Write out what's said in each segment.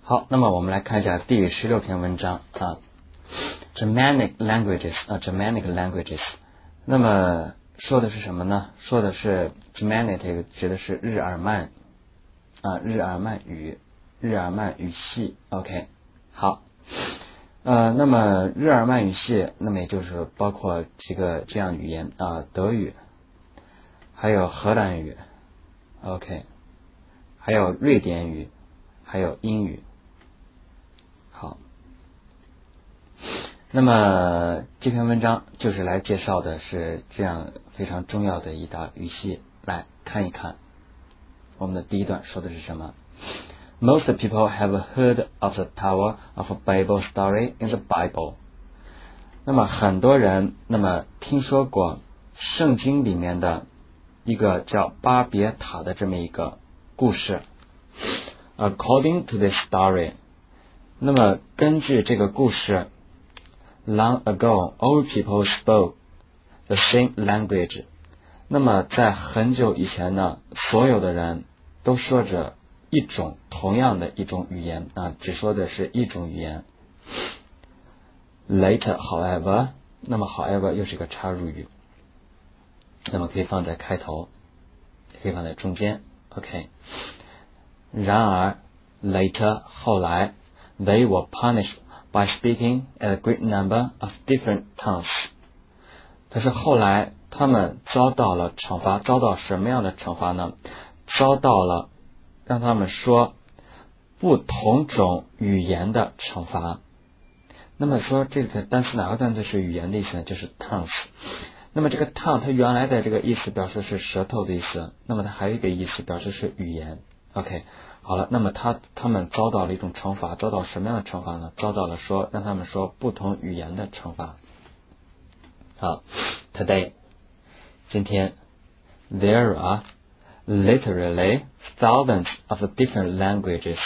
好，那么我们来看一下第16篇文章啊 ，Germanic languages。那么说的是什么呢？说的是 Germanic 指的是日耳曼语系。OK， 好，那么日耳曼语系，那么也就是包括这样语言啊，德语，还有荷兰语 ，OK， 还有瑞典语，还有英语。好，那么这篇文章就是来介绍的是这样非常重要的一道语系，来看一看。我们的第一段说的是什么？ Most people have heard of the Tower of Babel story in the Bible。 那么很多人听说过圣经里面的一个叫巴别塔的这么一个故事。 According to this story， 那么根据这个故事， Long ago, all people spoke the same language。 那么在很久以前呢，所有的人都说着同样的一种语言啊，只说的是一种语言。 Later, however， 那么 however 又是一个插入语，那么可以放在开头，可以放在中间。 OK， 然而 later 后来 they were punished by speaking a great number of different tongues。 可是后来他们遭到了惩罚，遭到什么样的惩罚呢？遭到了让他们说不同种语言的惩罚。那么说这个单词哪个单词是语言的意思呢？就是 tongues。 那么这个 tongue 它原来的这个意思表示是舌头的意思，那么它还有一个意思表示是语言。 OK， 好了，那么他们遭到了一种惩罚，遭到什么样的惩罚呢？遭到了让他们说不同语言的惩罚。好， today 今天 there are literally thousands of different languages，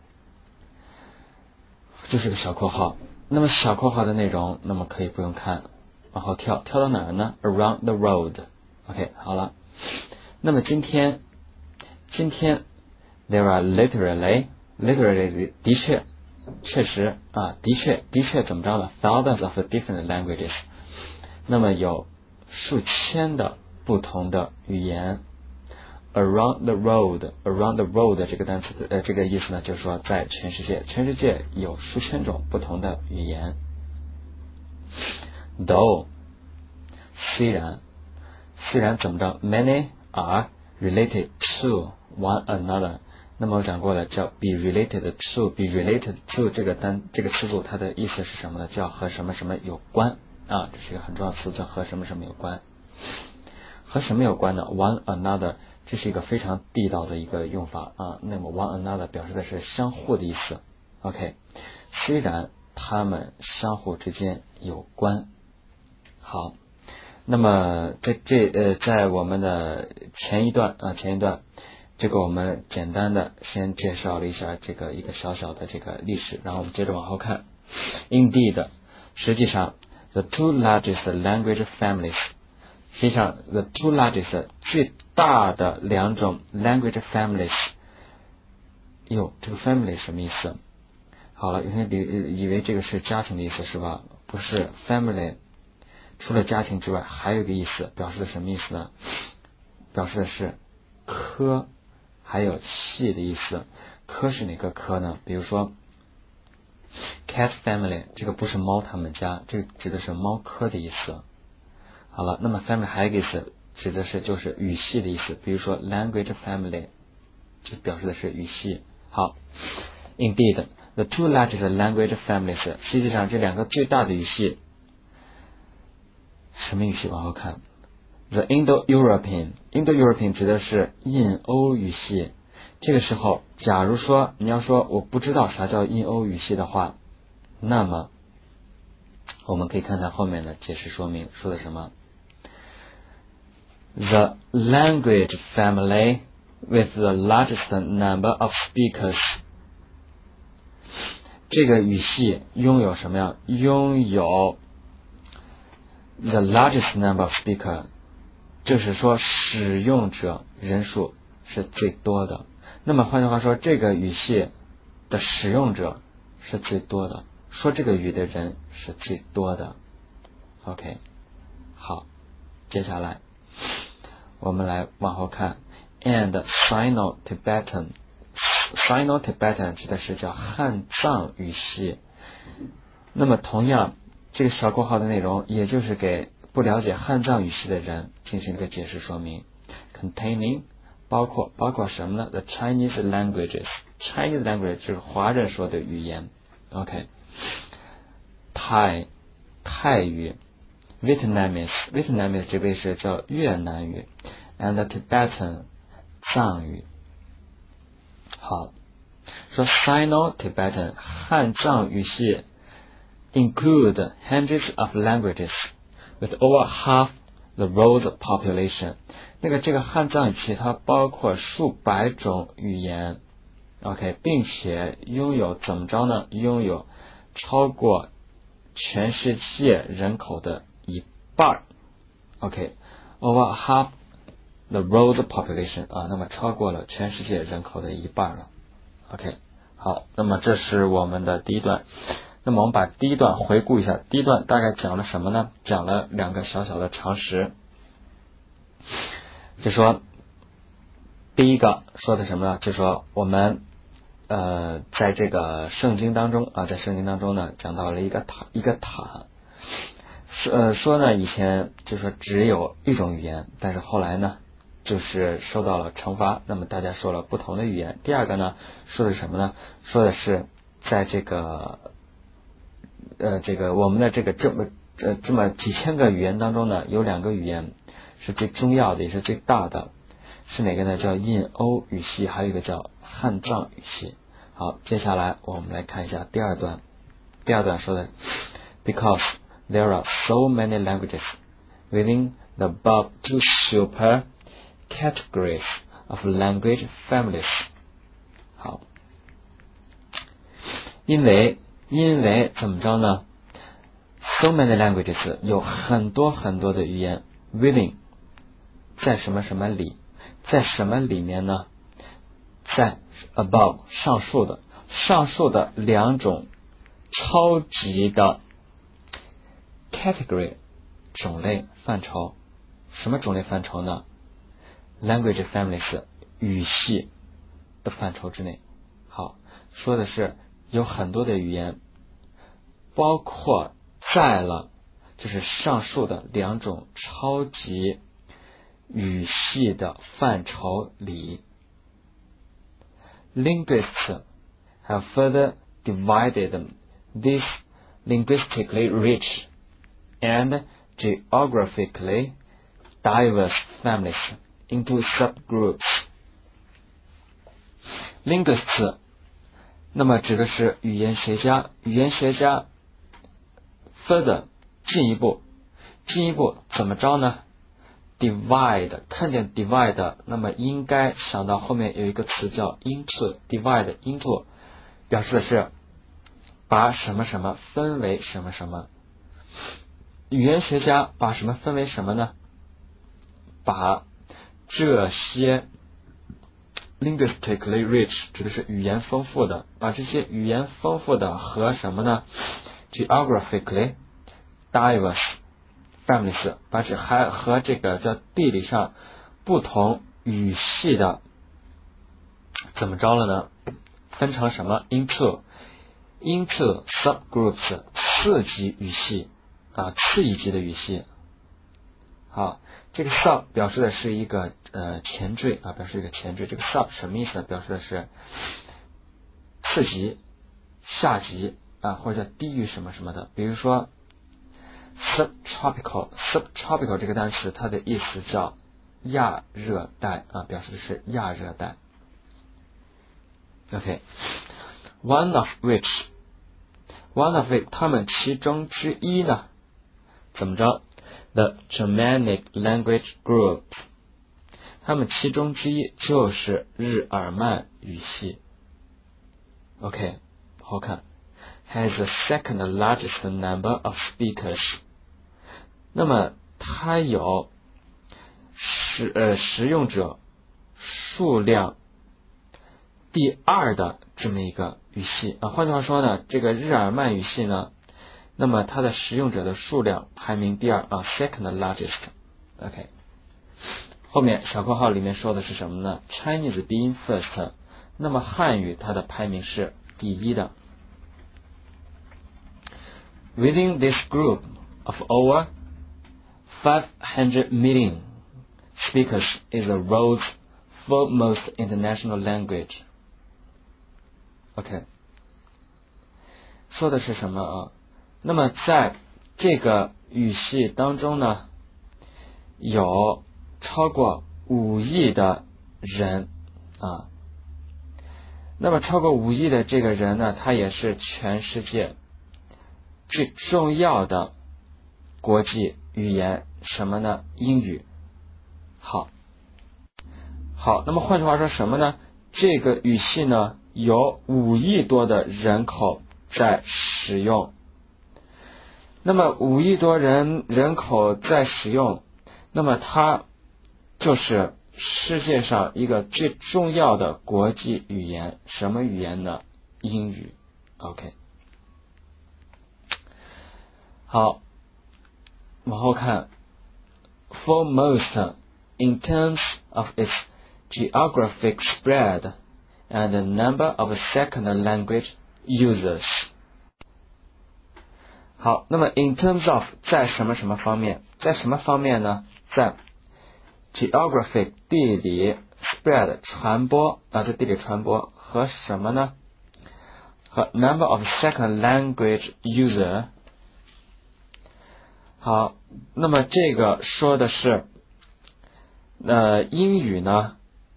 就是个小括号。那么小括号的内容那么可以不用看，往后跳到哪儿呢？ Around the world。 OK， 好了，那么今天 there are literally 确实啊，的确怎么着了？ thousands of different languages， 那么有数千的不同的语言。 Around the world 这个单词这个意思呢，就是说在全世界有数千种不同的语言。 Though 虽然怎么着 many are related to one another， 那么我讲过了，叫 be related to 这个词组它的意思是什么呢？叫和什么什么有关啊，这是一个很重要的词，叫和什么什么有关。和什么有关呢？ one another 这是一个非常地道的一个用法啊。那么 one another 表示的是相互的意思。 OK， 虽然他们相互之间有关。好，那么在我们的前一段这个我们简单的先介绍了一下这个一个小小的这个历史，然后我们接着往后看。 Indeed， 实际上 the two largest language families，实际上 the two largest 最大的两种 language families， 这个 family 什么意思？好了，有些人以为这个是家庭的意思是吧？不是， family 除了家庭之外还有一个意思，表示的什么意思呢？表示的是科还有系的意思。科是哪个科呢？比如说 cat family， 这个不是猫他们家，这个指的是猫科的意思。好了，那么 family 还有一个意思，指的是就是语系的意思，比如说 language family， 就表示的是语系。好 ，Indeed， the two largest language families， 实际上这两个最大的语系，什么语系？往后看 ，the Indo-European 指的是印欧语系。这个时候，假如说你要说我不知道啥叫印欧语系的话，那么我们可以看看后面的解释说明说的什么。The language family with the largest number of speakers， 这个语系拥有什么呀？拥有 the largest number of speakers， 就是说使用者人数是最多的。那么换句话说，这个语系的使用者是最多的，说这个语的人是最多的。OK， 好，接下来我们来往后看 ，and Sino-Tibetan 指的是叫汉藏语系。那么同样，这个小括号的内容也就是给不了解汉藏语系的人进行一个解释说明。Containing 包括什么呢 ？The Chinese language 就是华人说的语言。OK， 泰语 Vietnamese 这个是叫越南语 ，and Tibetan 藏语。好，说 Sino-Tibetan 汉藏语系 include hundreds of languages with over half the world population。这个汉藏语系它包括数百种语言 ，OK， 并且拥有怎么着呢？拥有超过全世界人口的一半 ，OK，over half the world population 那么超过了全世界人口的一半了 ，OK， 好，那么这是我们的第一段。那么我们把第一段回顾一下，第一段大概讲了什么呢？讲了2个小小的常识，就说第一个说的什么呢？就说我们在这个圣经当中在圣经当中呢讲到了一个塔，说呢以前就说只有一种语言，但是后来呢就是受到了惩罚，那么大家说了不同的语言。第二个呢说的什么呢？说的是在这个我们的这么几千个语言当中呢，有2个语言是最重要的，也是最大的，是哪个呢？叫印欧语系，还有一个叫汉藏语系。好，接下来我们来看一下第二段。第二段说的 ，because there are so many languages within the above two super categories of language families。好，因为怎么着呢 ？so many languages 有很多的语言 within 在什么里，在什么里面呢？在 above 上述的2种超级的 category 种类范畴。什么种类范畴呢？ language families 语系的范畴之内。好，说的是有很多的语言包括在了就是上述的2种超级语系的范畴里。Linguists have further divided these linguistically rich and geographically diverse families into subgroups. Linguists 那么指的是语言学家 further 进一步怎么着呢？ divide 看见 divide 那么应该想到后面有一个词叫 into divide into 表示的是把什么什么分为什么什么。语言学家把什么分为什么呢？把这些 linguistically rich 指的是语言丰富的，把这些语言丰富的和什么呢？ geographically diverse families 把这还和这个叫地理上不同语系的怎么着了呢？分成什么 into subgroups 次级语系次一级的语系。好，这个 sub 表示的是一个前缀表示一个前缀。这个 sub 什么意思呢？表示的是次级、下级或者低于什么什么的。比如说 subtropical 这个单词它的意思叫亚热带表示的是亚热带。OK， one of which 它们其中之一呢，怎么着 ？The Germanic language group， 它们其中之一就是日耳曼语系。OK， 好看 ，has the second largest number of speakers。那么它有使用者数量第二的这么一个语系啊。换句话说呢，这个日耳曼语系呢，那么它的使用者的数量排名第二啊 ，second largest。OK， 后面小括号里面说的是什么呢 ？Chinese being first， 那么汉语它的排名是第一的。Within this group of over 500 million speakers is the world's foremost international language. OK， 说的是什么啊？那么在这个语系当中呢，有超过5亿的人啊。那么超过5亿的这个人呢，他也是全世界最重要的国际语言，什么呢？英语。好，那么换句话说什么呢？这个语系呢，有5亿多的人口在使用。那么5亿多人口在使用，那么它就是世界上一个最重要的国际语言，什么语言呢？英语。OK， 好，往后看 ，foremost in terms of its geographic spread and the number of second language users。好，那么 in terms of 在什么什么方面？在什么方面呢？在 geographic 地理 spread 传播啊，这地理传播和什么呢？和 number of second language user。好，那么这个说的是英语呢，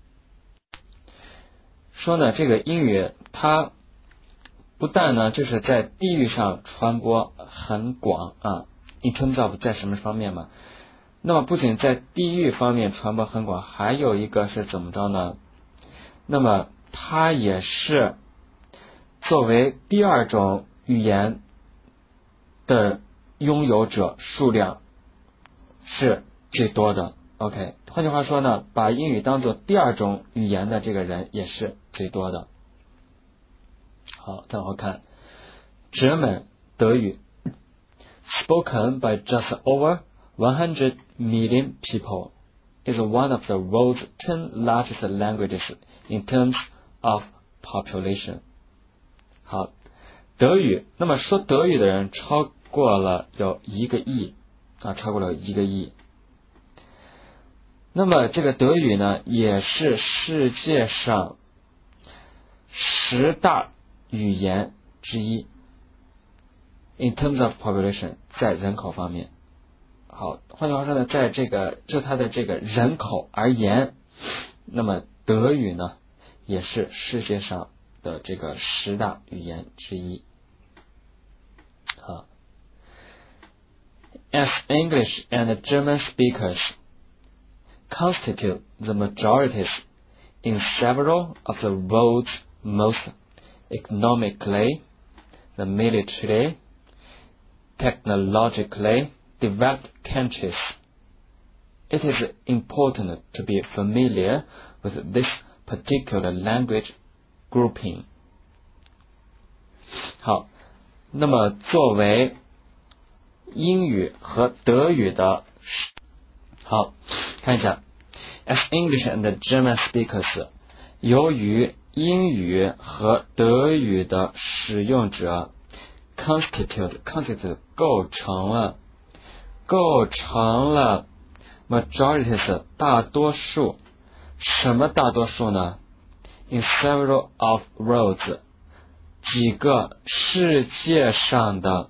说呢这个英语它不但呢就是在地域上传播很广啊 ，in terms of 在什么方面嘛？那么不仅在地域方面传播很广，还有一个是怎么着呢？那么它也是作为第二种语言的拥有者数量是最多的。OK， 换句话说呢，把英语当做第二种语言的这个人也是最多的。好，再往后看 ，German 德语 ，spoken by just over 100 million people, is one of the world's 10 largest languages in terms of population。好，德语，那么说德语的人超过了有1个亿啊，超过了1个亿。那么这个德语呢，也是世界上10大语言之一 ，in terms of population， 在人口方面。好，换句话说呢，在这个就它的这个人口而言，那么德语呢，也是世界上的这个10大语言之一。好 ，as English and German speakers constitute the majorities in several of the world's most economically, the militarily, technologically developed countries. It is important to be familiar with this particular language grouping. 好，那么作为英语和德语的，好，看一下 ，as English and German speakers， 由于英语和德语的使用者 constitute 构成了 majorities 大多数，什么大多数呢 ？in several of worlds 几个世界上的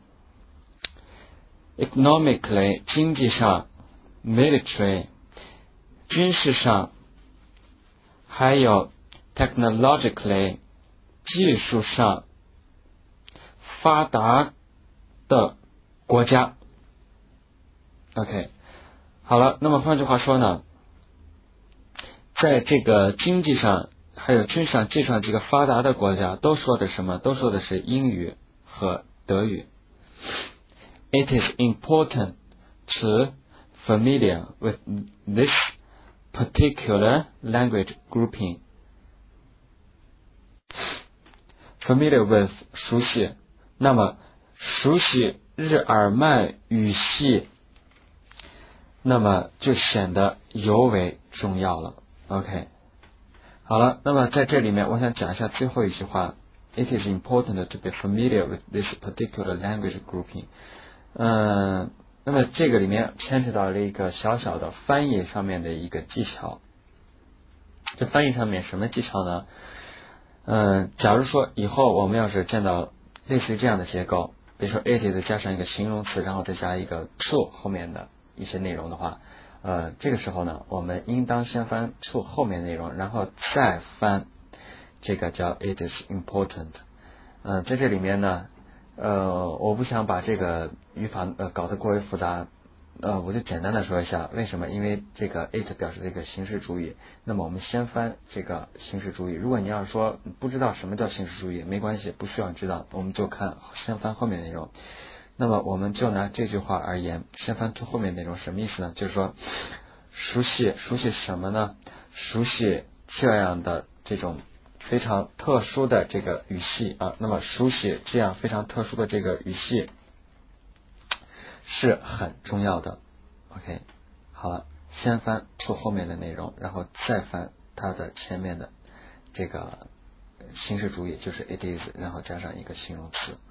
economically 经济上 military 军事上，还有 technologically 技术上发达的国家。OK， 好了，那么换句话说呢，在这个经济上还有军事上、技术上几个发达的国家都说的什么？都说的是英语和德语。It is important to familiar with this particular language grouping. familiar with 熟悉，那么熟悉日耳曼语系，那么就显得尤为重要了。OK， 好了，那么在这里面我想讲一下最后一句话 ，It is important to be familiar with this particular language grouping。那么这个里面牵扯到了一个小小的翻译上面的一个技巧。这翻译上面什么技巧呢？假如说以后我们要是见到类似于这样的结构，比如说 it is 加上一个形容词，然后再加一个 to 后面的一些内容的话，这个时候呢，我们应当先翻 to 后面内容，然后再翻这个叫 it is important。在这里面呢，我不想把这个语法搞得过于复杂，我就简单的说一下为什么。因为这个 it 表示这个形式主语，那么我们先翻这个形式主语。如果你要是说不知道什么叫形式主语，没关系，不需要知道，我们就先翻后面内容。那么我们就拿这句话而言，先翻 to 后面内容什么意思呢？就是说熟悉什么呢？熟悉这样的这种非常特殊的这个语系啊，那么熟悉这样非常特殊的这个语系是很重要的。OK， 好了，先翻 to 后面的内容，然后再翻它的前面的这个形式主语，就是 it is， 然后加上一个形容词。